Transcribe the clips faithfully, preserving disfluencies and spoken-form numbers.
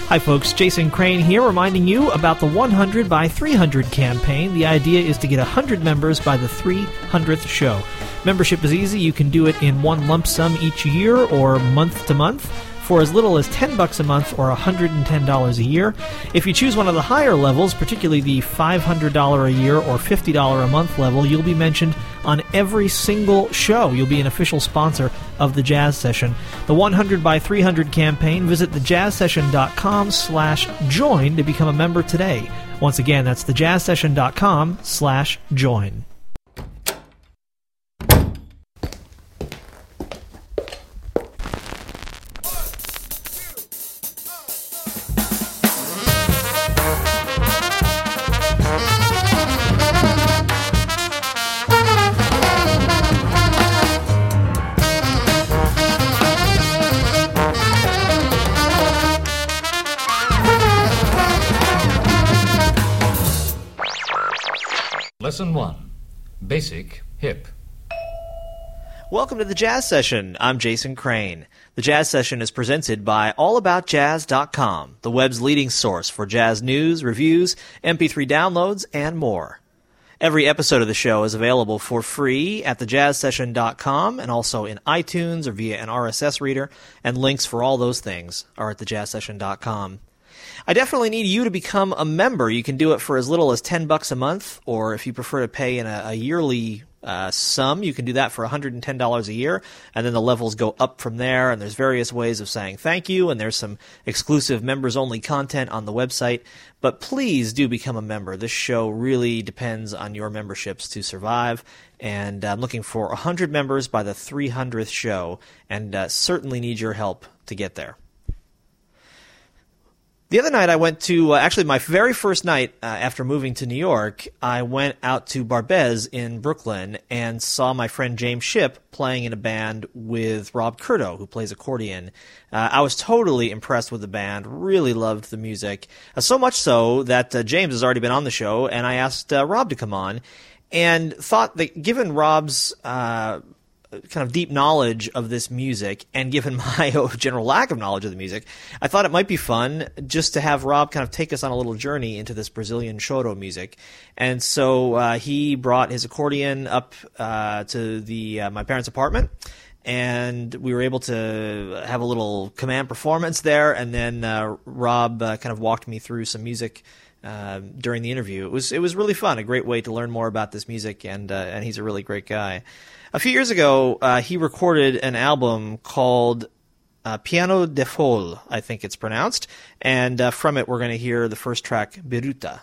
Hi folks, Jason Crane here reminding you about the one hundred by three hundred campaign. The idea is to get one hundred members by the three hundredth show. Membership is easy. You can do it in one lump sum each year or month to month for as little as ten bucks a month or one hundred ten dollars a year. If you choose one of the higher levels, particularly the five hundred dollars a year or fifty dollars a month level, you'll be mentioned on every single show. You'll be an official sponsor of the Jazz Session. The one hundred by three hundred campaign, visit the jazz session dot com slash join to become a member today. Once again, that's the jazz session dot com slash join. Lesson one. Basic Hip. Welcome to the Jazz Session. I'm Jason Crane. The Jazz Session is presented by all about jazz dot com, the web's leading source for jazz news, reviews, M P three downloads, and more. Every episode of the show is available for free at the jazz session dot com and also in iTunes or via an R S S reader, and links for all those things are at the jazz session dot com. I definitely need you to become a member. You can do it for as little as ten bucks a month, or if you prefer to pay in a, a yearly uh, sum, you can do that for one hundred ten dollars a year, and then the levels go up from there, and there's various ways of saying thank you, and there's some exclusive members-only content on the website. But please do become a member. This show really depends on your memberships to survive, and I'm looking for one hundred members by the three hundredth show, and uh, certainly need your help to get there. The other night I went to, uh, actually my very first night uh, after moving to New York, I went out to Barbez in Brooklyn and saw my friend James Shipp playing in a band with Rob Curto, who plays accordion. Uh, I was totally impressed with the band, really loved the music, uh, so much so that uh, James has already been on the show, and I asked uh, Rob to come on, and thought that given Rob's uh kind of deep knowledge of this music, and given my general lack of knowledge of the music, I thought it might be fun just to have Rob kind of take us on a little journey into this Brazilian choro music. And so uh, he brought his accordion up uh, to the uh, my parents' apartment, and we were able to have a little command performance there, and then uh, Rob uh, kind of walked me through some music uh, during the interview. It was it was really fun, a great way to learn more about this music, and uh, and he's a really great guy. A few years ago, uh, he recorded an album called uh, Piano de Folle, I think it's pronounced, and uh, from it we're going to hear the first track, Biruta.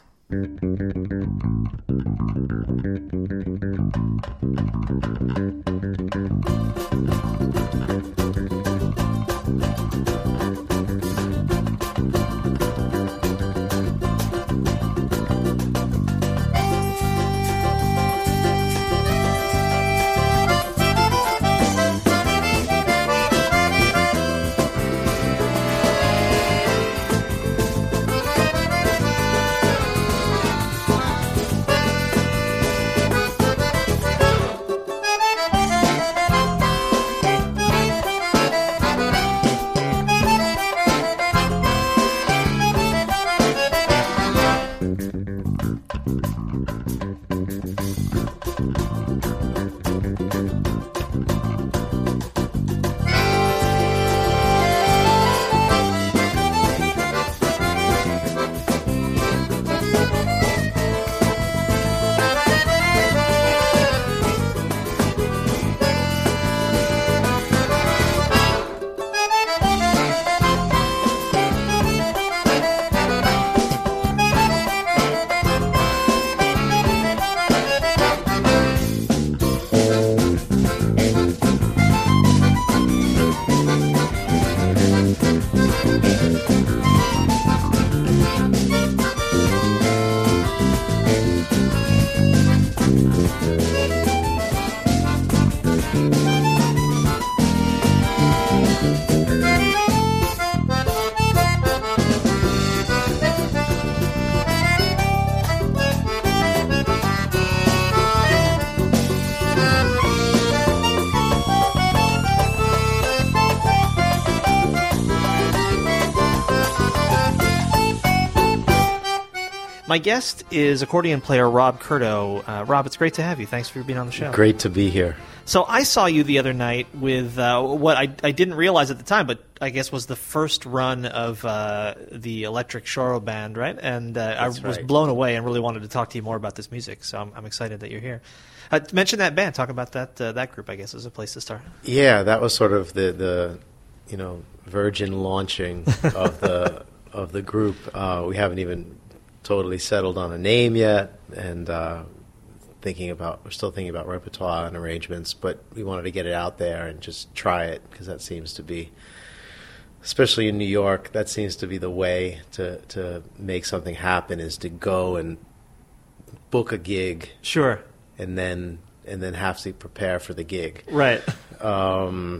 My guest is accordion player Rob Curto. Uh, Rob, it's great to have you. Thanks for being on the show. Great to be here. So I saw you the other night with uh, what I, I didn't realize at the time, but I guess was the first run of uh, the Electric Choro Band, right? And uh, I was right. blown away and really wanted to talk to you more about this music, so I'm, I'm excited that you're here. Uh, mention that band. Talk about that uh, that group, I guess, as a place to start. Yeah, that was sort of the, the you know, virgin launching of the of the group. Uh, we haven't even totally settled on a name yet, and uh, thinking about we're still thinking about repertoire and arrangements, but we wanted to get it out there and just try it because that seems to be, especially in New York, that seems to be the way to to make something happen, is to go and book a gig, sure, and then and then have to prepare for the gig, right? Um,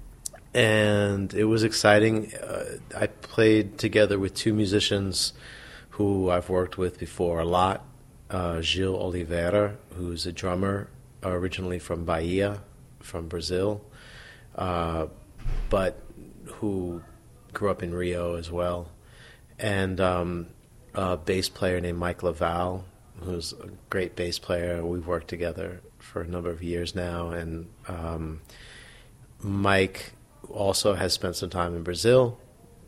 and it was exciting. Uh, I played together with two musicians who I've worked with before a lot. Uh, Gil Oliveira, who's a drummer originally from Bahia, from Brazil, uh, but who grew up in Rio as well. And um, a bass player named Mike Laval, who's a great bass player. We've worked together for a number of years now. And um, Mike also has spent some time in Brazil,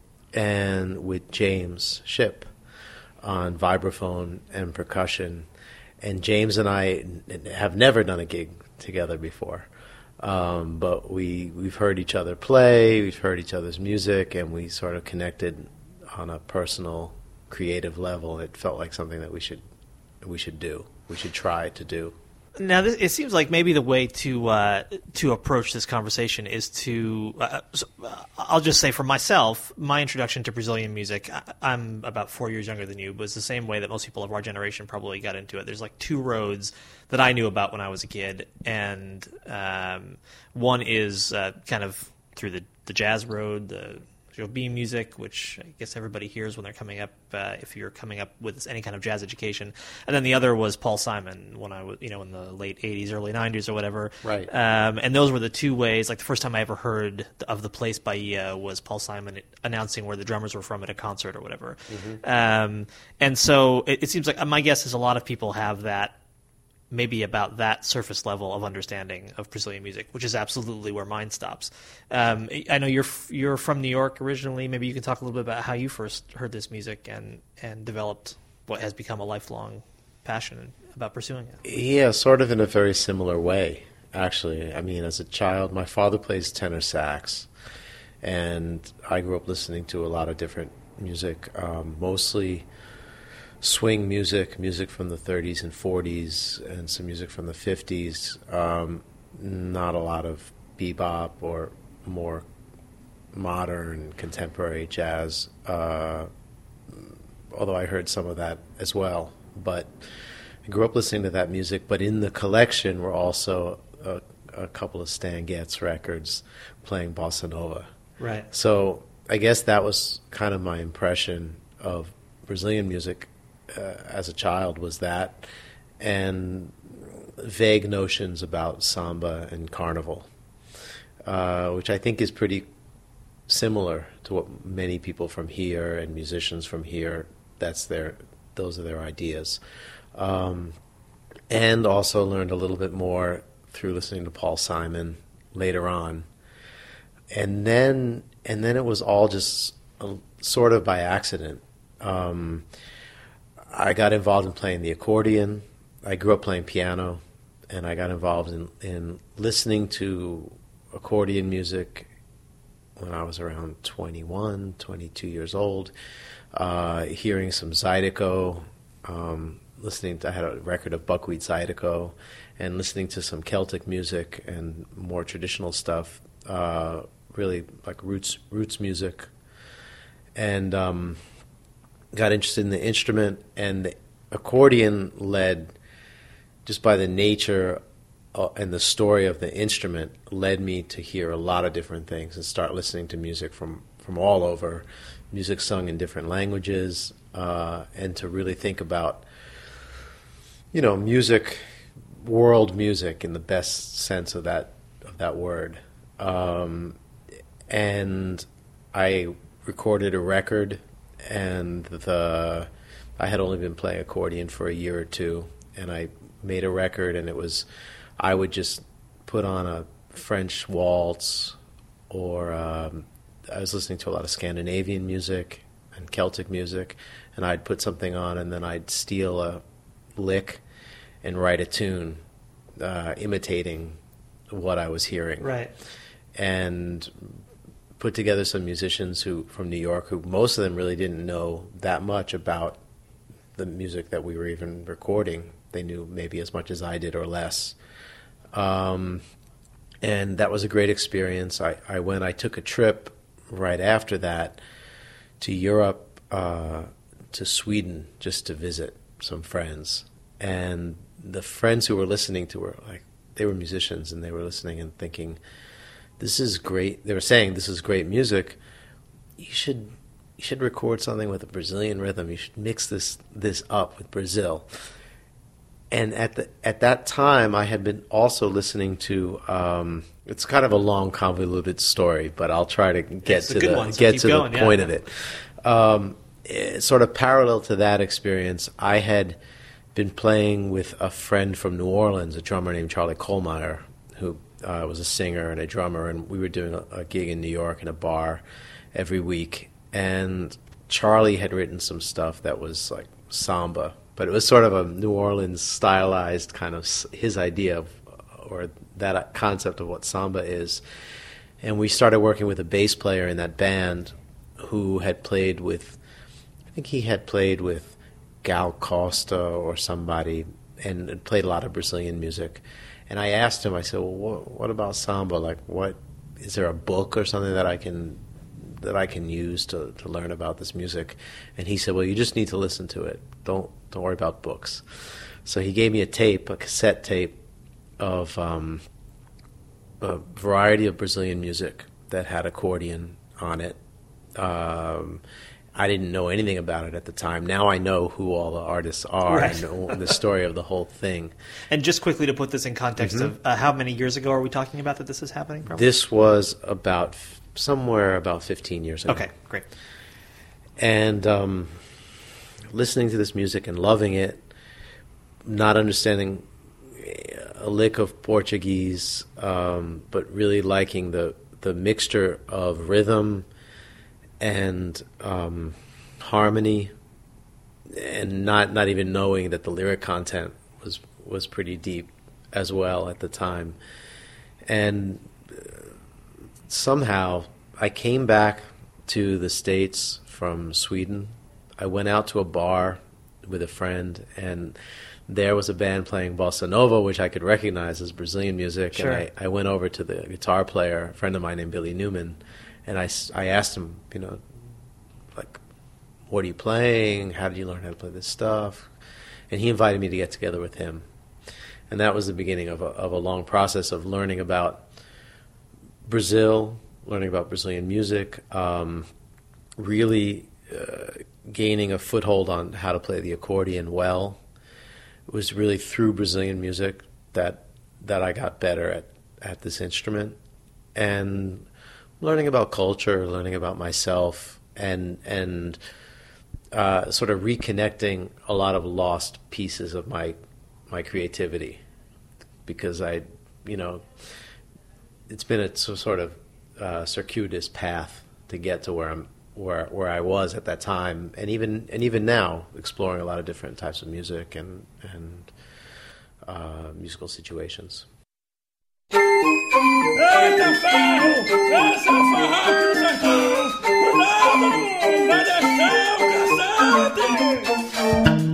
and with James Shipp on vibraphone and percussion. And James and I have never done a gig together before, um, but we, we've heard each other play, we've heard each other's music, and we sort of connected on a personal, creative level. It felt like something that we should we should do, we should try to do. Now, this, it seems like maybe the way to uh, to approach this conversation is to, uh, so, uh, I'll just say for myself, my introduction to Brazilian music, I, I'm about four years younger than you, was the same way that most people of our generation probably got into it. There's like two roads that I knew about when I was a kid, and um, one is uh, kind of through the, the jazz road, the Jobim music, which I guess everybody hears when they're coming up, uh, if you're coming up with any kind of jazz education. And then the other was Paul Simon when I was, you know, in the late eighties, early nineties or whatever. Right. Um, and those were the two ways. Like the first time I ever heard of the place Bahia was Paul Simon announcing where the drummers were from at a concert or whatever. Mm-hmm. Um, and so it, it seems like my guess is a lot of people have that, maybe about that surface level of understanding of Brazilian music, which is absolutely where mine stops. Um, I know you're you're from New York originally. Maybe you can talk a little bit about how you first heard this music and, and developed what has become a lifelong passion about pursuing it. Yeah, sort of in a very similar way, actually. I mean, as a child, my father plays tenor sax, and I grew up listening to a lot of different music, um, mostly swing music, music from the thirties and forties, and some music from the fifties. Um, not a lot of bebop or more modern, contemporary jazz, uh, although I heard some of that as well. But I grew up listening to that music, but in the collection were also a, a couple of Stan Getz records playing bossa nova. Right. So I guess that was kind of my impression of Brazilian music Uh, as a child, was that, and vague notions about samba and carnival, uh, which I think is pretty similar to what many people from here and musicians from here, that's their, those are their ideas. Um, and also learned a little bit more through listening to Paul Simon later on. And then, and then it was all just a, sort of by accident. Um, I got involved in playing the accordion. I grew up playing piano, and I got involved in, in listening to accordion music when I was around twenty-one, twenty-two years old, uh, hearing some Zydeco, um, listening to, I had a record of Buckwheat Zydeco, and listening to some Celtic music and more traditional stuff, uh, really like roots roots music. And um got interested in the instrument, and the accordion led, just by the nature uh, and the story of the instrument, led me to hear a lot of different things and start listening to music from, from all over, music sung in different languages, uh, and to really think about, you know, music, world music in the best sense of that of that word. Um, and I recorded a record, and the I had only been playing accordion for a year or two, and I made a record, and it was, I would just put on a French waltz, or um, I was listening to a lot of Scandinavian music and Celtic music, and I'd put something on, and then I'd steal a lick and write a tune uh, imitating what I was hearing. Right. And put together some musicians who from New York, who most of them really didn't know that much about the music that we were even recording. They knew maybe as much as I did or less. Um, and that was a great experience. I, I went, I took a trip right after that to Europe, uh, to Sweden, just to visit some friends. And the friends who were listening to were like, they were musicians, and they were listening and thinking, this is great. They were saying, this is great music. You should you should record something with a Brazilian rhythm. You should mix this this up with Brazil. And at the at that time, I had been also listening to. Um, it's kind of a long, convoluted story, but I'll try to get to the one, so get to going, the yeah. point of it. Um, eh, sort of parallel to that experience, I had been playing with a friend from New Orleans, a drummer named Charlie Kohlmeyer, who uh, was a singer and a drummer, and we were doing a, a gig in New York in a bar every week. And Charlie had written some stuff that was like samba, but it was sort of a New Orleans stylized kind of his idea of, or that concept of what samba is. And we started working with a bass player in that band who had played with, I think he had played with Gal Costa or somebody, and played a lot of Brazilian music. And I asked him, I said, well, what, what about samba? Like, what, is there a book or something that I can that I can use to, to learn about this music? And he said, well, you just need to listen to it. Don't don't worry about books. So he gave me a tape, a cassette tape of um, a variety of Brazilian music that had accordion on it. Um, I didn't know anything about it at the time. Now I know who all the artists are. Right. I know the story of the whole thing. And just quickly to put this in context Mm-hmm. of uh, how many years ago are we talking about that this is happening? Probably? This was about somewhere about fifteen years ago. Okay, great. And um, listening to this music and loving it, not understanding a lick of Portuguese, um, but really liking the, the mixture of rhythm and um, harmony, and not not even knowing that the lyric content was was pretty deep as well at the time. And somehow I came back to the States from Sweden. I went out to a bar with a friend, and there was a band playing bossa nova, which I could recognize as Brazilian music. Sure. And I, I went over to the guitar player, a friend of mine named Billy Newman, and I, I asked him, you know, like, what are you playing? How did you learn how to play this stuff? And he invited me to get together with him. And that was the beginning of a, of a long process of learning about Brazil, learning about Brazilian music, um, really uh, gaining a foothold on how to play the accordion well. It was really through Brazilian music that that I got better at, at this instrument. And learning about culture, learning about myself, and and uh, sort of reconnecting a lot of lost pieces of my my creativity, because I, you know, it's been a sort of uh, circuitous path to get to where I'm where where I was at that time, and even and even now, exploring a lot of different types of music and and uh, musical situations. Eita ferro! Essa farra que o sertão! Cuidado! Vai descer o cacete!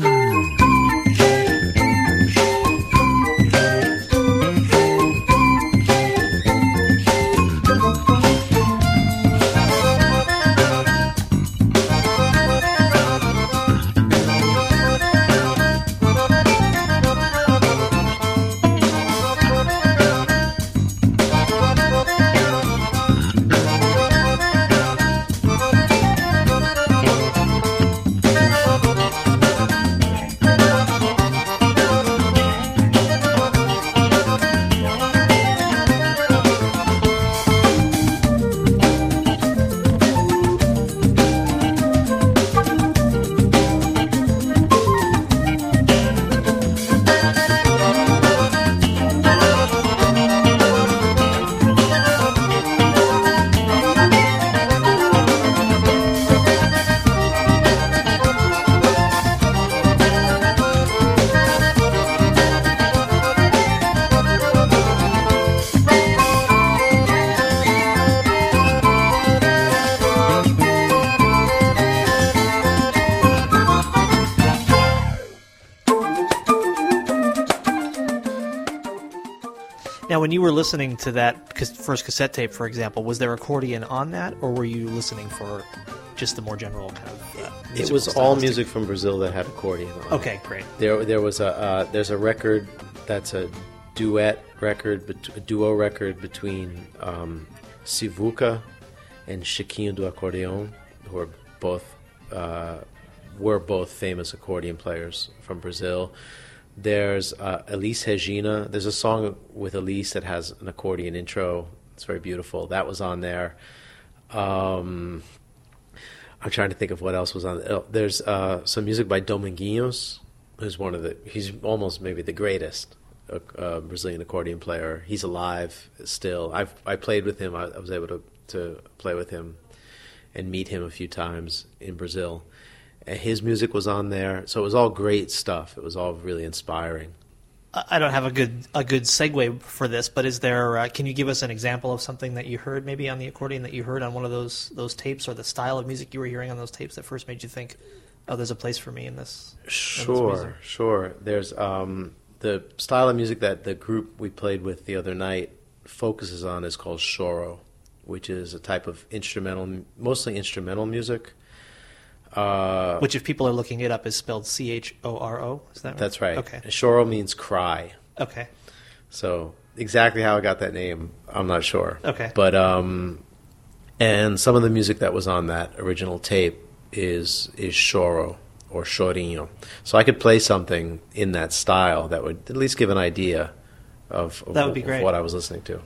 Now, when you were listening to that cas- first cassette tape, for example, was there accordion on that, or were you listening for just the more general kind of uh, It musical was all stylistic- music from Brazil that had accordion on it. Okay, great. There, there was a uh, there's a record that's a duet record, bet- a duo record between um, Sivuca and Chiquinho do Acordeon, who are both uh, were both famous accordion players from Brazil. There's uh, Elise Regina. There's a song with Elise that has an accordion intro. It's very beautiful. That was on there. Um, I'm trying to think of what else was on. Oh, there's uh, some music by Dominguinhos, who's one of the. He's almost maybe the greatest uh, uh, Brazilian accordion player. He's alive still. I've I played with him. I, I was able to to play with him and meet him a few times in Brazil. And his music was on there, so it was all great stuff. It was all really inspiring. I I don't have a good a good segue for this, but is there? Uh, can you give us an example of something that you heard, maybe on the accordion that you heard on one of those those tapes, or the style of music you were hearing on those tapes that first made you think, "Oh, there's a place for me in this"? in this Sure, music? sure. There's um, the style of music that the group we played with the other night focuses on is called choro, which is a type of instrumental, mostly instrumental music. Uh, Which, if people are looking it up, is spelled C H O R O. Is that right? That's right. Okay. Choro means cry. Okay. So exactly how I got that name, I'm not sure. Okay. But um, and some of the music that was on that original tape is is choro or chorinho. So I could play something in that style that would at least give an idea of, of, That would be of great. what I was listening to.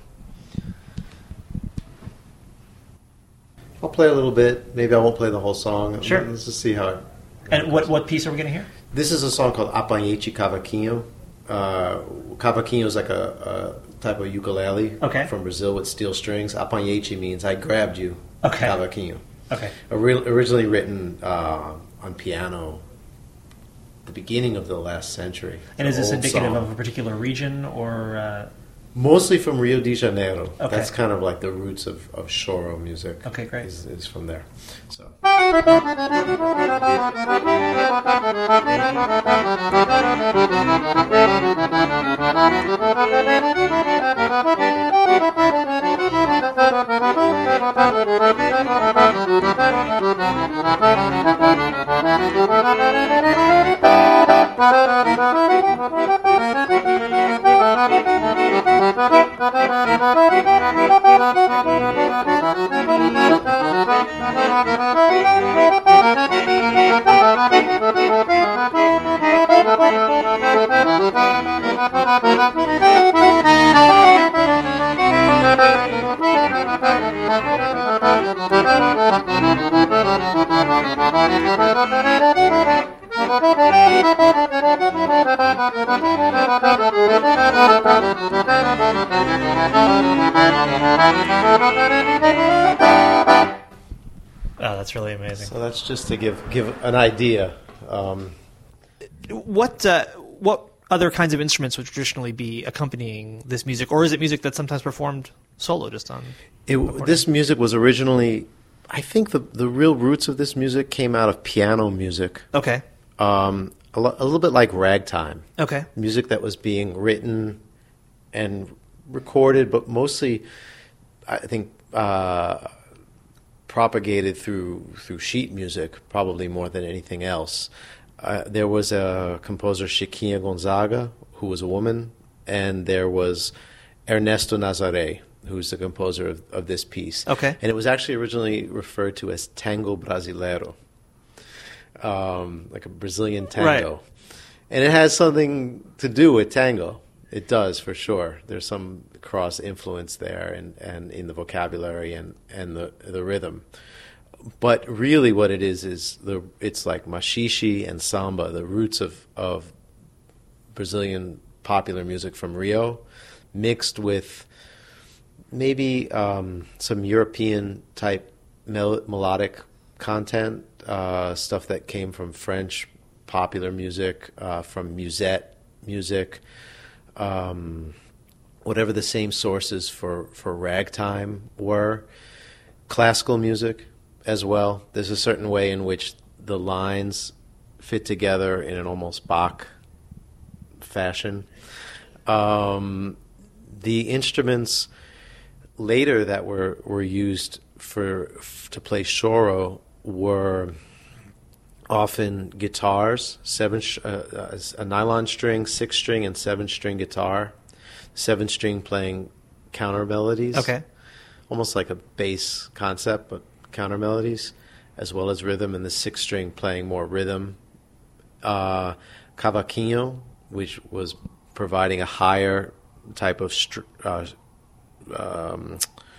I'll play a little bit. Maybe I won't play the whole song. Sure. Let's just see how it And what what piece are we going to hear? This is a song called Apanhei-te Cavaquinho. Uh, cavaquinho is like a, a type of ukulele Okay. from Brazil with steel strings. Apanhei-te means I grabbed you. Okay. Cavaquinho. Okay. Ori- originally written uh, on piano at the beginning of the last century. And is this Old indicative song. of a particular region, or uh, Mostly from Rio de Janeiro. Okay. That's kind of like the roots of, of choro music. Okay, great. Is, is from there. So. Oh, that's really amazing. So that's just to give give an idea. Um, What uh, what other kinds of instruments would traditionally be accompanying this music, or is it music that's sometimes performed solo, just on? it, this music was originally, I think the the real roots of this music came out of piano music, Okay. um, a, lo- a little bit like ragtime. Okay. Music that was being written and recorded, but mostly, I think, uh, propagated through through sheet music, probably more than anything else. Uh, there was a composer, Chiquinha Gonzaga, who was a woman, and there was Ernesto Nazaré, who's the composer of, of this piece. Okay. And it was actually originally referred to as tango brasileiro, um, like a Brazilian tango. Right. And it has something to do with tango. It does, for sure. There's some cross influence there, and, and in the vocabulary and, and the the rhythm. But really, what it is is the it's like machixe and samba, the roots of of Brazilian popular music from Rio, mixed with maybe um, some European type mel- melodic content, uh, stuff that came from French popular music, uh, from musette music. Um, whatever the same sources for, for ragtime were, classical music as well. There's a certain way in which the lines fit together in an almost Bach fashion. Um, the instruments later that were, were used for f- to play choro were often guitars, seven sh- uh, a nylon string, six string, and seven string guitar. Seven string playing counter melodies. Okay. Almost like a bass concept, but counter melodies, as well as rhythm, and the six string playing more rhythm. Uh, cavaquinho, which was providing a higher type of str- uh, um,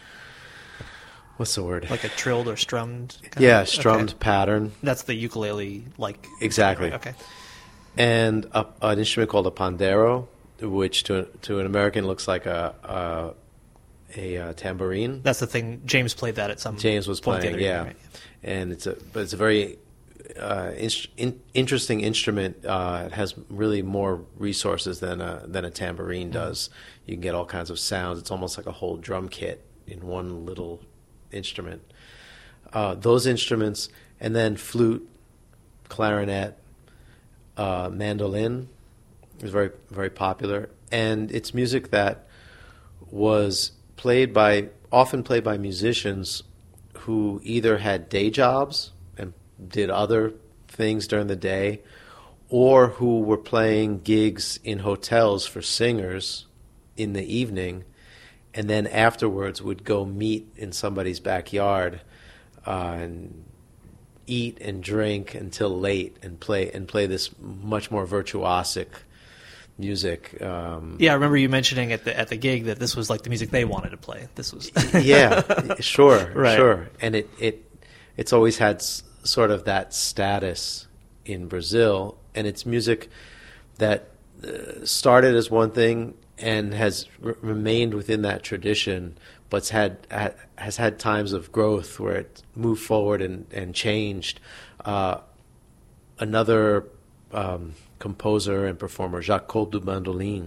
what's the word? Like a trilled or strummed? kind Yeah, of- strummed okay. pattern. That's the ukulele, like... Exactly. Okay. And a, an instrument called a pandero, which to to an American looks like a a, a, uh tambourine. That's the thing. James played that at some James was point the playing, other yeah, day, right? and it's a but it's a very uh, in, in, interesting instrument. Uh, it has really more resources than a than a tambourine does. You can get all kinds of sounds. It's almost like a whole drum kit in one little instrument. Uh, those instruments, and then flute, clarinet, uh, mandolin is very very popular, and it's music that was played by often played by musicians who either had day jobs and did other things during the day, or who were playing gigs in hotels for singers in the evening, and then afterwards would go meet in somebody's backyard uh, and eat and drink until late and play and play this much more virtuosic music. Um, Yeah, I remember you mentioning at the at the gig that this was like the music they wanted to play. This was yeah, sure, Right. sure, and it it it's always had s- sort of that status in Brazil, and it's music that uh, started as one thing and has r- remained within that tradition, but's had ha- has had times of growth where it moved forward and and changed. Uh, another um, composer and performer, Jacob do Bandolim,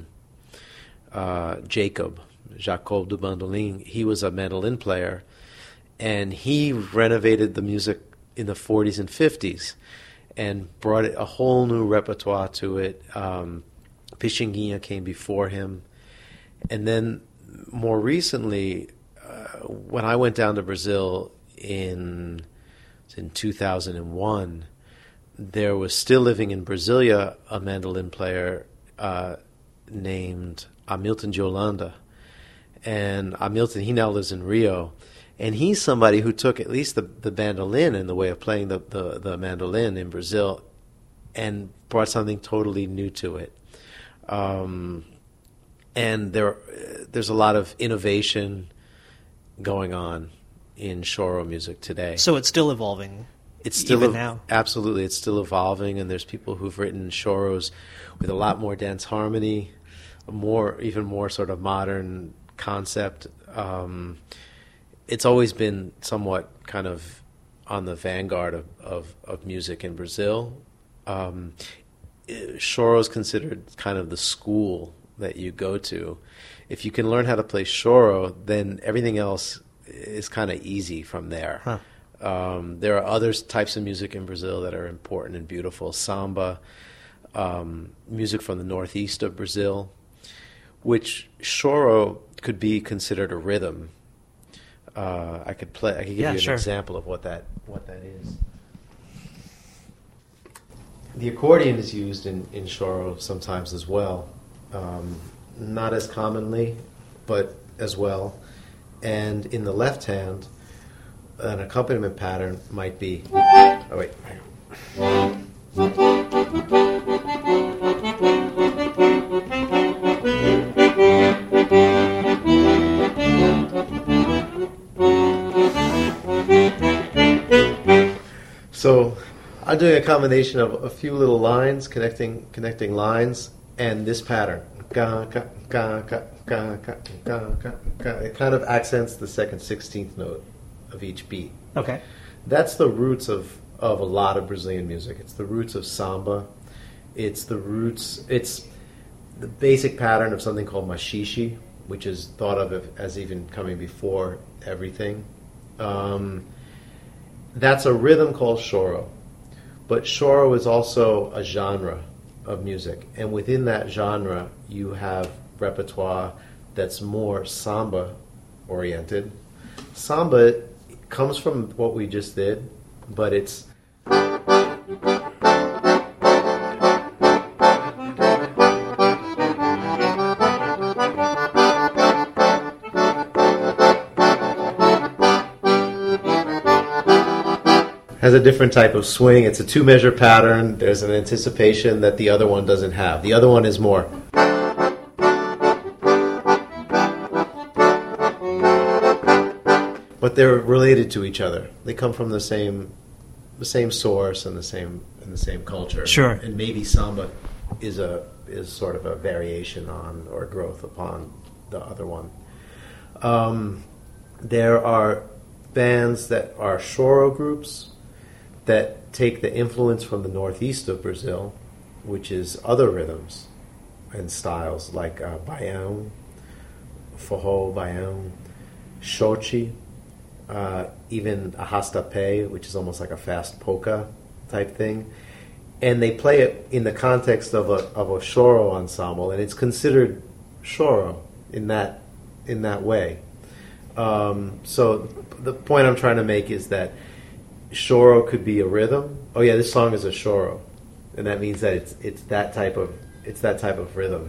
uh, Jacob, Jacob do Bandolim, he was a mandolin player, and he renovated the music in the forties and fifties and brought it, a whole new repertoire to it. Um, Pixinguinha came before him. And then more recently, uh, when I went down to Brazil in, in two thousand one, there was still living in Brasilia a mandolin player uh, named Hamilton de Holanda. And Hamilton, he now lives in Rio. And he's somebody who took at least the, the mandolin and the way of playing the, the, the mandolin in Brazil and brought something totally new to it. Um, and there, there's a lot of innovation going on in choro music today. so it's still evolving. It's still even ev- now. Absolutely, it's still evolving, and there's people who've written choros with a lot more dance harmony, a more even more sort of modern concept. Um, it's always been somewhat kind of on the vanguard of, of, of music in Brazil. Um, choro is considered kind of the school that you go to. If you can learn how to play choro, then everything else is kind of easy from there. Huh. Um, there are other types of music in Brazil that are important and beautiful. Samba, um, music from the northeast of Brazil, which choro could be considered a rhythm. Uh, I could play. I could give Yeah, you an sure. example of what that what that is. The accordion is used in, in choro sometimes as well, um, not as commonly, but as well. And in the left hand, an accompaniment pattern might be. Oh wait. So I'm doing a combination of a few little lines, connecting connecting lines, and this pattern. Ga, ga, ga, ga, ga, ga, ga, ga, ga. It kind of accents the second sixteenth note of each beat. Okay. That's the roots of, of a lot of Brazilian music. It's the roots of samba. It's the roots. It's the basic pattern of something called machixe, which is thought of as even coming before everything. Um, that's a rhythm called choro. But choro is also a genre of music. And within that genre, you have repertoire that's more samba oriented. Samba comes from what we just did, but it's has a different type of swing. It's a two-measure pattern. There's an anticipation that the other one doesn't have. The other one is more. But they're related to each other. They come from the same, the same source and the same and the same culture. Sure. And maybe samba is a is sort of a variation on or growth upon the other one. Um, there are bands that are choro groups that take the influence from the northeast of Brazil, which is other rhythms and styles like uh, baião, forró, baião, xote, uh, even arrasta-pé, which is almost like a fast polka type thing. And they play it in the context of a of a choro ensemble, and it's considered choro in that in that way. Um, so the point I'm trying to make is that choro could be a rhythm. Oh yeah, this song is a choro, and that means that it's it's that type of it's that type of rhythm.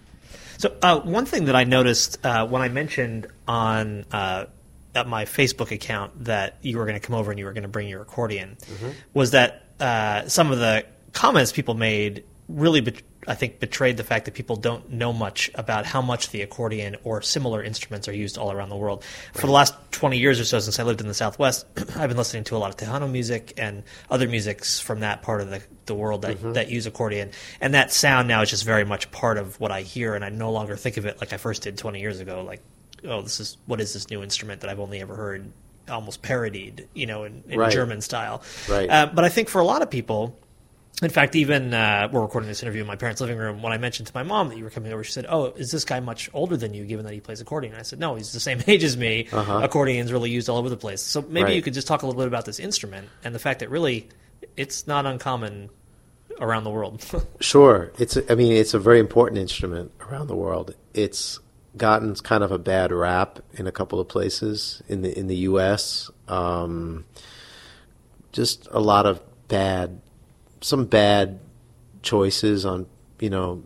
So uh, one thing that I noticed uh, when I mentioned on uh, at my Facebook account that you were going to come over and you were going to bring your accordion mm-hmm. was that uh, some of the comments people made really, bet- I think, betrayed the fact that people don't know much about how much the accordion or similar instruments are used all around the world. Right. For the last twenty years or so, since I lived in the Southwest, I've been listening to a lot of Tejano music and other musics from that part of the, the world that, mm-hmm. that use accordion. And that sound now is just very much part of what I hear, and I no longer think of it like I first did twenty years ago, like, oh, this is what is this new instrument that I've only ever heard almost parodied, you know, in, in right. German style. Right. Uh, but I think for a lot of people, in fact, even uh, we're recording this interview in my parents' living room. When I mentioned to my mom that you were coming over, she said, "Oh, is this guy much older than you, given that he plays accordion?" And I said, "No, he's the same age as me. Uh-huh. Accordion's really used all over the place." So maybe right. you could just talk a little bit about this instrument and the fact that really it's not uncommon around the world. Sure. It's a, I mean, it's a very important instrument around the world. It's gotten kind of a bad rap in a couple of places in the in the U S Um, just a lot of bad, some bad choices on, you know,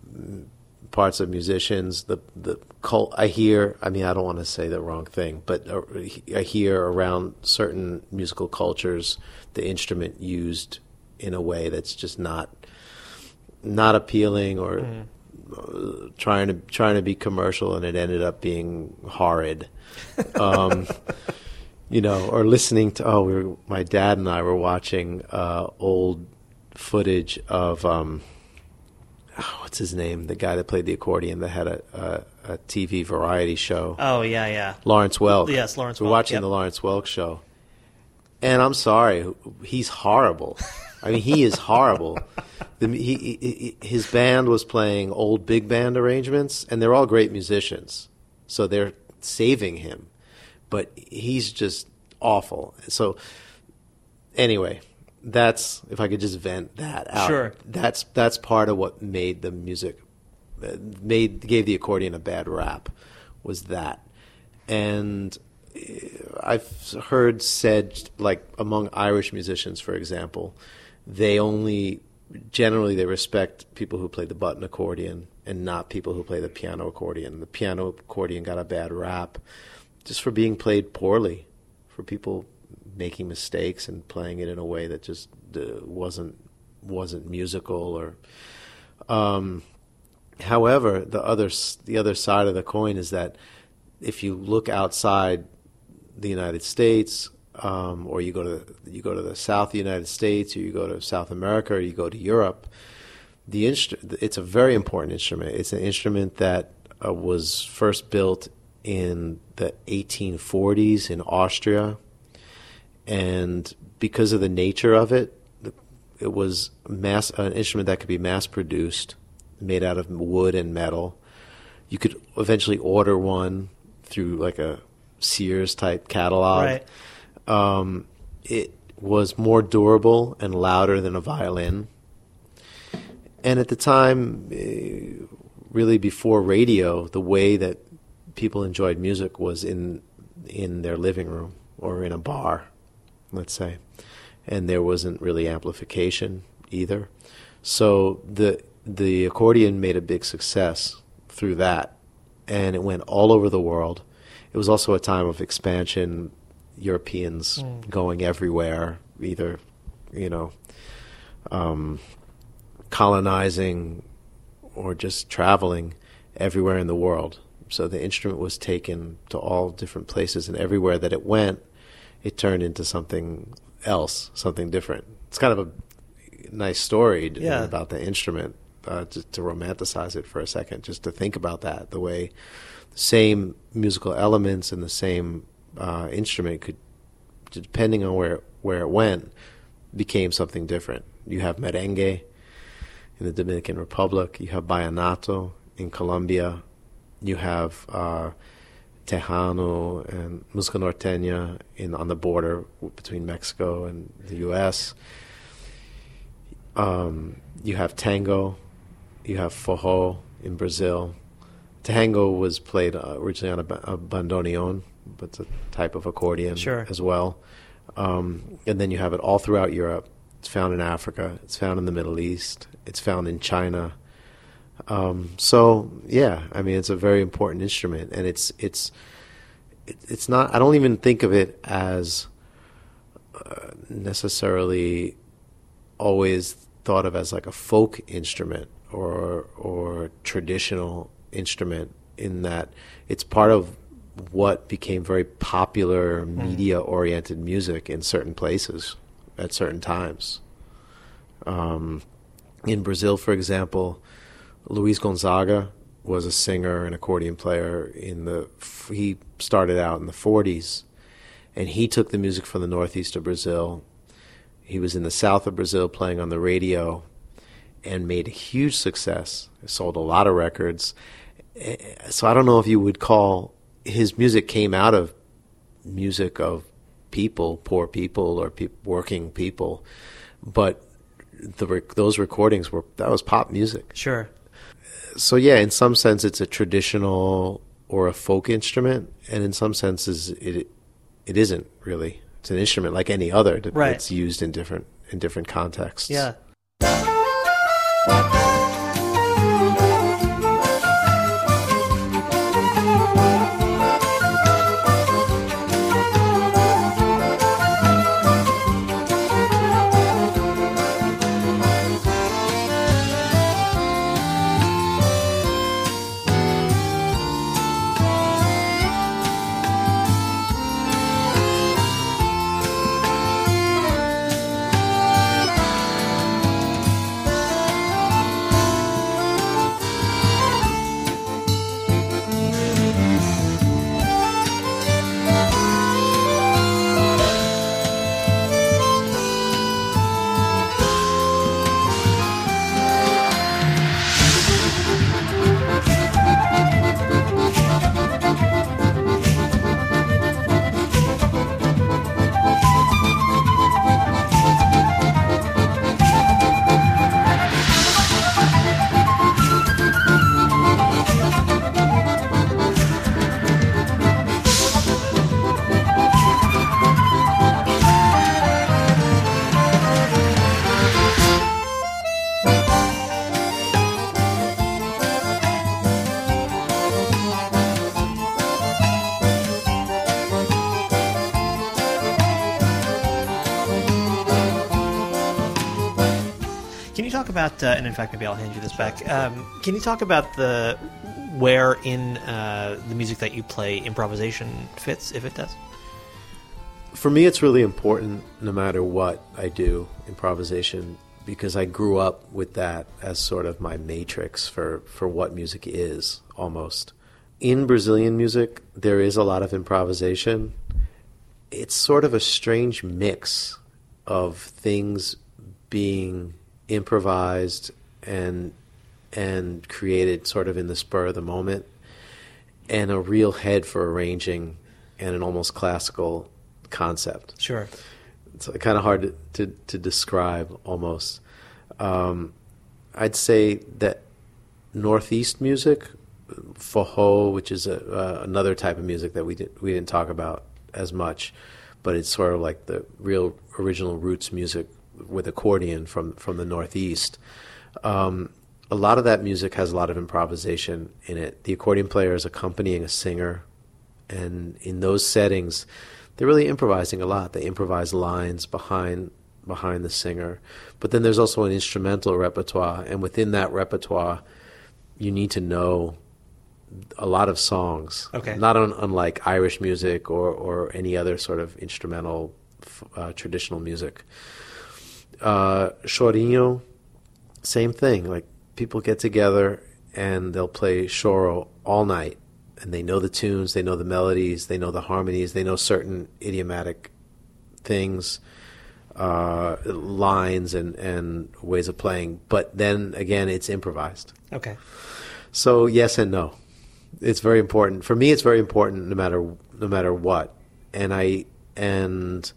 parts of musicians. The the cult I hear. I mean, I don't want to say the wrong thing, but I hear around certain musical cultures the instrument used in a way that's just not not appealing or. Mm. Uh, trying to trying to be commercial, and it ended up being horrid. Um, you know, or listening to oh, we were, my dad and I were watching uh, old footage of um, oh, what's his name? The guy that played the accordion that had a, a, a T V variety show. Oh yeah, yeah. Lawrence Welk. Yes, Lawrence. We're Welk, watching yep. the Lawrence Welk show, and I'm sorry, he's horrible. I mean, he is horrible. The, he, he, his band was playing old big band arrangements, and they're all great musicians, so they're saving him. But he's just awful. So anyway, that's if I could just vent that out. Sure. That's that's part of what made the music made gave the accordion a bad rap, was that, and I've heard said, like among Irish musicians, for example, they only. Generally, they respect people who play the button accordion and not people who play the piano accordion. The piano accordion got a bad rap just for being played poorly, for people making mistakes and playing it in a way that just uh, wasn't wasn't musical. Or, um, however, the other the other side of the coin is that if you look outside the United States. Um, or you go to you go to the South United States, or you go to South America, or you go to Europe. The instru- it's a very important instrument. It's an instrument that uh, was first built in the eighteen forties in Austria, and because of the nature of it, it was mass an instrument that could be mass produced, made out of wood and metal. You could eventually order one through like a Sears type catalog. Right. Um, it was more durable and louder than a violin. And at the time, uh, really before radio, the way that people enjoyed music was in in their living room or in a bar, let's say. And there wasn't really amplification either. So the the accordion made a big success through that, and it went all over the world. It was also a time of expansion, Europeans mm. going everywhere, either, you know, um, colonizing or just traveling everywhere in the world. So the instrument was taken to all different places, and everywhere that it went, it turned into something else, something different. It's kind of a nice story yeah. about the instrument, uh, to, to romanticize it for a second, just to think about that, the way the same musical elements and the same uh, instrument could, depending on where where it went, became something different. You have merengue in the Dominican Republic, you have vallenato in Colombia, you have uh, Tejano and música norteña in on the border between Mexico and the U S Um, you have tango, you have forró in Brazil. Tango was played uh, originally on a, a bandoneon, but it's a type of accordion sure. as well. Um, and then you have it all throughout Europe. It's found in Africa. It's found in the Middle East. It's found in China. Um, so yeah, I mean, it's a very important instrument, and it's it's it, it's not. I don't even think of it as uh, necessarily always thought of as like a folk instrument or or traditional instrument, in that it's part of what became very popular media-oriented music in certain places at certain times. Um, in Brazil, for example, Luis Gonzaga was a singer and accordion player in the, he started out in the forties, and he took the music from the northeast of Brazil. He was in the south of Brazil playing on the radio and made a huge success. He sold a lot of records. So I don't know if you would call, his music came out of music of people, poor people or pe- working people, but the rec- those recordings were, that was pop music. Sure. So yeah, in some sense it's a traditional or a folk instrument, and in some senses it it isn't really. It's an instrument like any other that, right. that's used in different in different contexts. Yeah. About, uh, and in fact, maybe I'll hand you this back. Um, can you talk about the where in uh, the music that you play improvisation fits, if it does? For me, it's really important, no matter what I do, improvisation, because I grew up with that as sort of my matrix for, for what music is, almost. In Brazilian music, there is a lot of improvisation. It's sort of a strange mix of things being improvised and and created sort of in the spur of the moment, and a real head for arranging and an almost classical concept. Sure. It's kind of hard to, to, to describe almost. Um, I'd say that Northeast music, Forró, which is a, uh, another type of music that we did, we didn't talk about as much, but it's sort of like the real original roots music with accordion from, from the Northeast. Um, a lot of that music has a lot of improvisation in it. The accordion player is accompanying a singer, and in those settings, they're really improvising a lot. They improvise lines behind behind the singer. But then there's also an instrumental repertoire, and within that repertoire, you need to know a lot of songs. Okay. Not un- unlike Irish music or, or any other sort of instrumental uh, traditional music. Uh, chorinho, same thing. Like, people get together and they'll play choro all night, and they know the tunes, they know the melodies, they know the harmonies, they know certain idiomatic things, uh, lines and, and ways of playing. But then again, it's improvised. Okay. So yes and no. It's very important. For me, it's very important no matter no matter what. And I and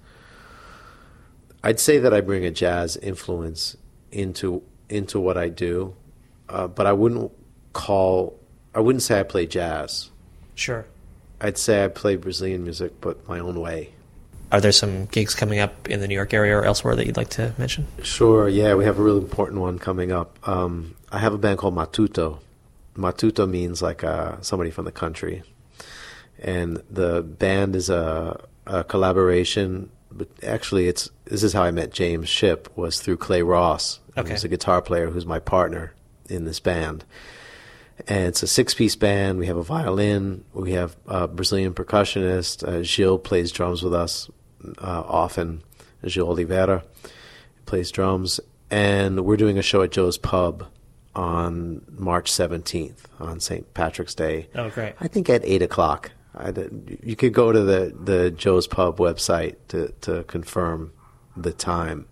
I'd say that I bring a jazz influence into into what I do, uh, but I wouldn't call I wouldn't say I play jazz. Sure. I'd say I play Brazilian music, but my own way. Are there some gigs coming up in the New York area or elsewhere that you'd like to mention? Sure, yeah, we have a really important one coming up. Um, I have a band called Matuto. Matuto means like uh, somebody from the country. And the band is a, a collaboration, but actually it's this is how I met James Shipp, was through Clay Ross, Okay. who's a guitar player who's my partner in this band. And it's a six-piece band. We have a violin. We have a Brazilian percussionist. Uh, Gil plays drums with us uh, often. Gil Oliveira plays drums. And we're doing a show at Joe's Pub on March seventeenth, on Saint Patrick's Day. Oh, great. I think at eight o'clock. I, you could go to the, the Joe's Pub website to, to confirm the time.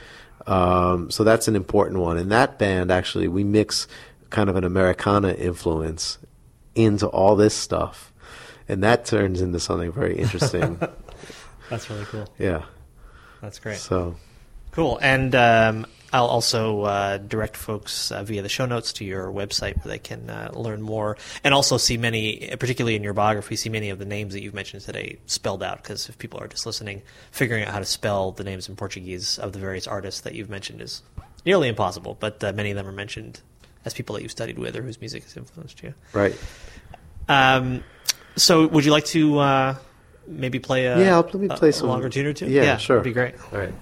Um, so that's an important one. In that band, actually, we mix kind of an Americana influence into all this stuff. And that turns into something very interesting. That's really cool. Yeah. That's great. So, Cool. And um, I'll also uh, direct folks uh, via the show notes to your website where they can uh, learn more, and also see many, particularly in your biography, see many of the names that you've mentioned today spelled out, because if people are just listening, figuring out how to spell the names in Portuguese of the various artists that you've mentioned is nearly impossible, but uh, many of them are mentioned as people that you've studied with or whose music has influenced you. right. Um, so would you like to uh, maybe play a, Yeah, I'll- let me a- play a some- longer tune or two? Yeah, sure. That'd be great. All right.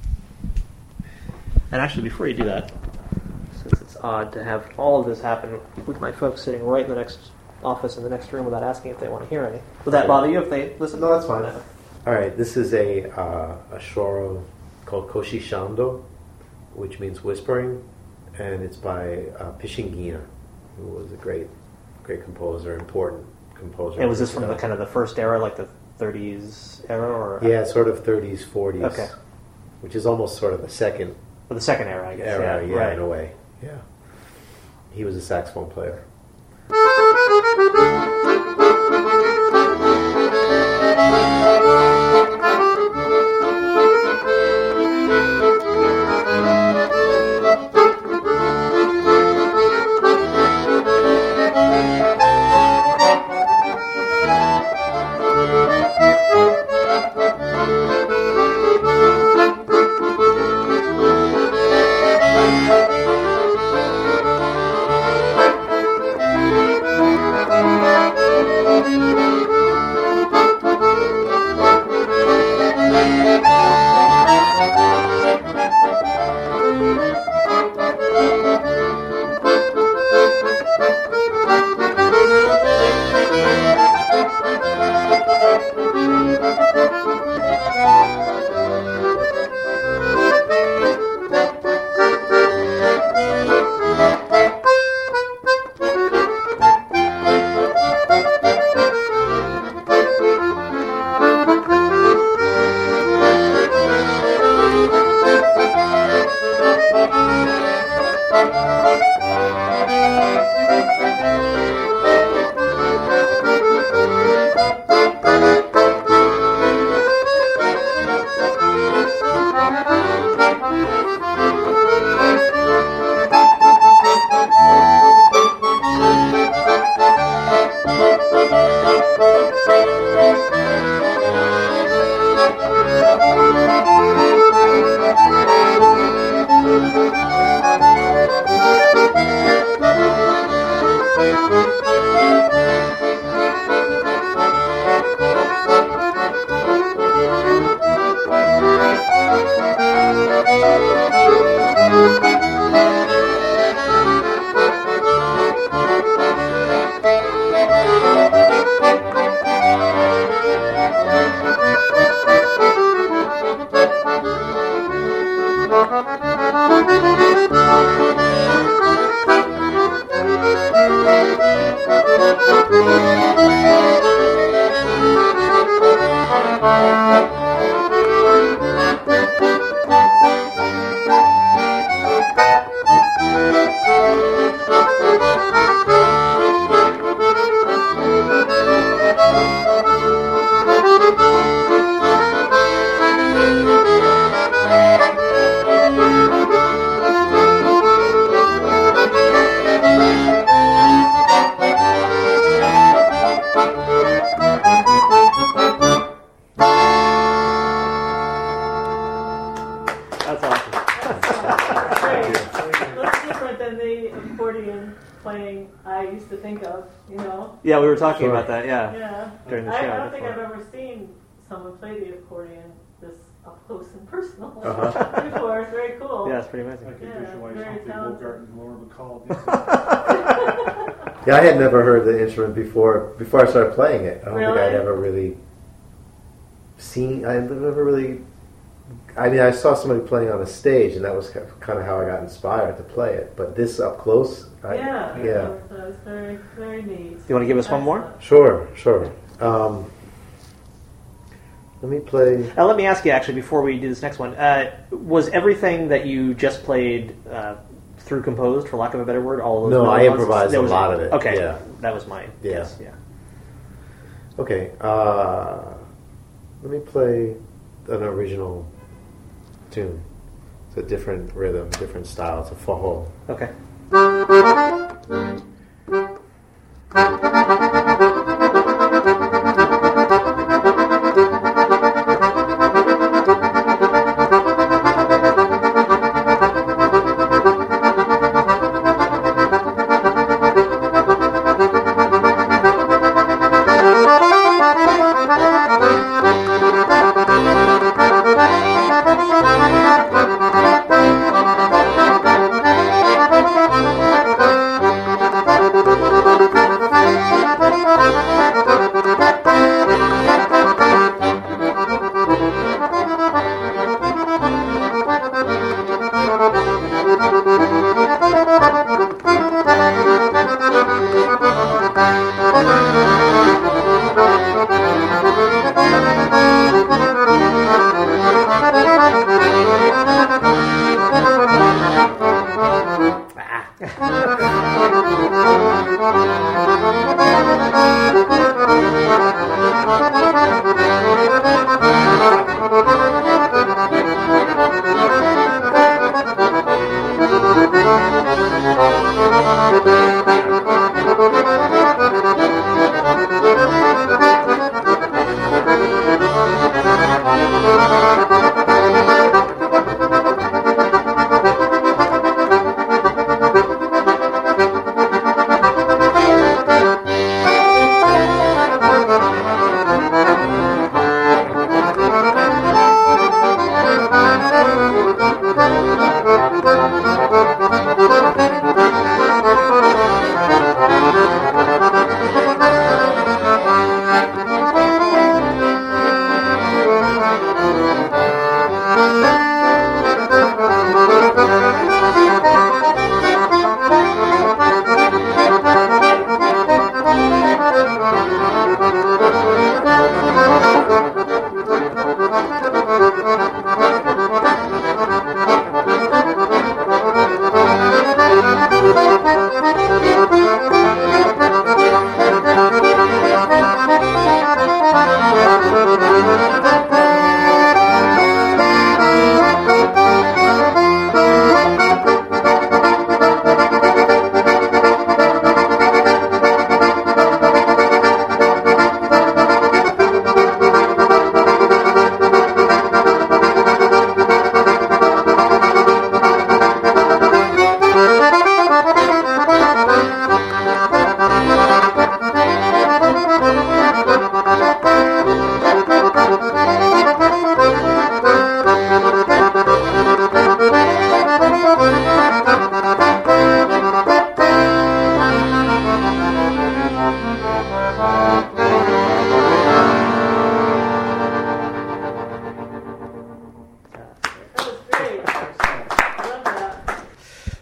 And actually, before you do that, since it's odd to have all of this happen with my folks sitting right in the next office in the next room without asking if they want to hear any, would that bother you if they listen? No, that's fine. All right, this is a uh, a choro called Cochichando, which means whispering, and it's by uh, Pixinguinha, who was a great, great composer, important composer. And was this from the kind of the first era, like the thirties era, or Yeah, sort of thirties, forties. Okay. Which is almost sort of the second or the second era, I guess. era, yeah, yeah, right. in a way. Yeah. He was a saxophone player. Thank you. That's awesome. Great. That's different than the accordion playing I used to think of, you know? Yeah, we were talking Sure. about that, yeah. Yeah. During the I, show I don't think before. I've ever seen someone play the accordion this up close and personal Uh-huh. before. It's very cool. Yeah, it's pretty I amazing. can Yeah, visualize very Humphrey talented. Bogart and Laura Bacall. Yeah, I had never heard the instrument before before I started playing it. I don't think Really? I'd ever really seen. I never really. I mean, I saw somebody playing on a stage, and that was kind of how I got inspired to play it. But this up close, I, Yeah. yeah, So it's very, very neat. You want to give us one more? Excellent. sure, sure. Um, let me play. Uh, let me ask you, actually, before we do this next one, uh, was everything that you just played uh, through composed, for lack of a better word? All of those No, I melodies? improvised There a was- lot of it, Okay, yeah. that was my Yeah. guess. Yeah. Okay, uh, let me play an original tune. It's a different rhythm, different style. It's a fajo. Okay.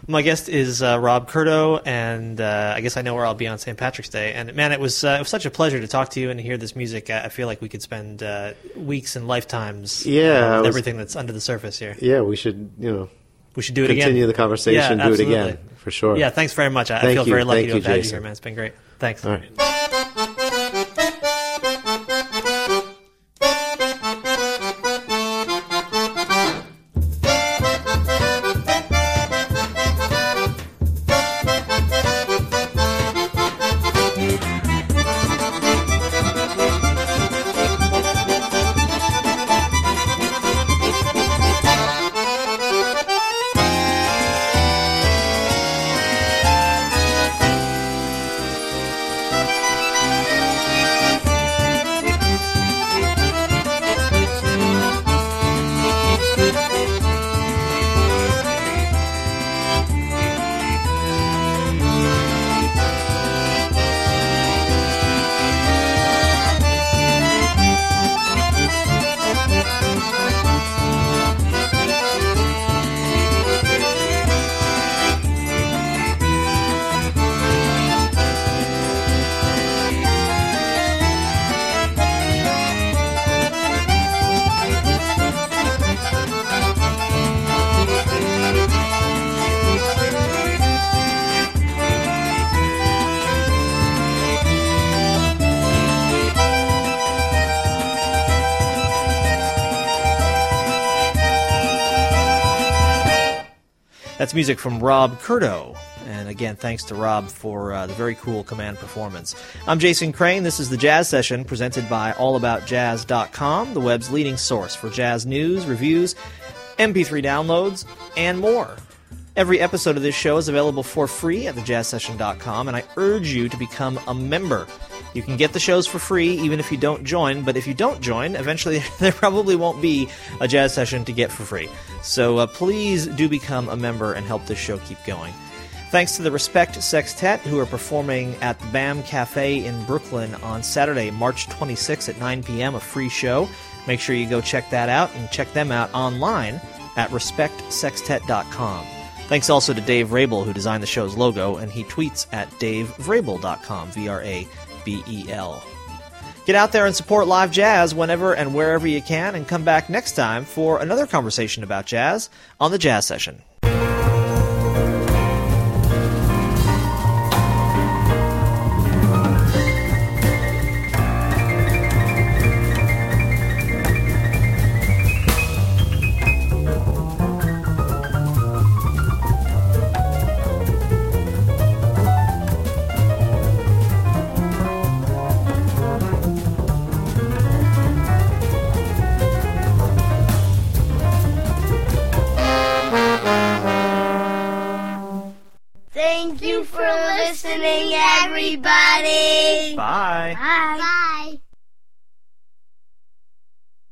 My guest is uh, Rob Curto, and uh, I guess I know where I'll be on Saint Patrick's Day. And man, it was, uh, it was such a pleasure to talk to you and to hear this music. I, I feel like we could spend uh, weeks and lifetimes Yeah, uh, I with was- everything that's under the surface here. Yeah, we should, you know, We should do it again. continue the conversation, Yeah, do it absolutely. again, for sure. Yeah, thanks very much. I, I Thank feel you. very lucky Thank to have you, had you Jason. here, man. It's been great. Thanks. All right. That's music from Rob Curto. And again, thanks to Rob for uh, the very cool command performance. I'm Jason Crane. This is the Jazz Session presented by all about jazz dot com, the web's leading source for jazz news, reviews, M P three downloads, and more. Every episode of this show is available for free at the jazz session dot com, and I urge you to become a member. You can get the shows for free even if you don't join, but if you don't join, eventually there probably won't be a jazz session to get for free. So uh, please do become a member and help this show keep going. Thanks to the Respect Sextet, who are performing at the B A M Cafe in Brooklyn on Saturday, March twenty-sixth at nine p.m., a free show. Make sure you go check that out, and check them out online at respect sextet dot com. Thanks also to Dave Vrabel, who designed the show's logo, and he tweets at dave vrabel dot com, V R A B E L. Get out there and support live jazz whenever and wherever you can, and come back next time for another conversation about jazz on the Jazz Session. Thank you for listening, everybody. Bye. Bye. Bye.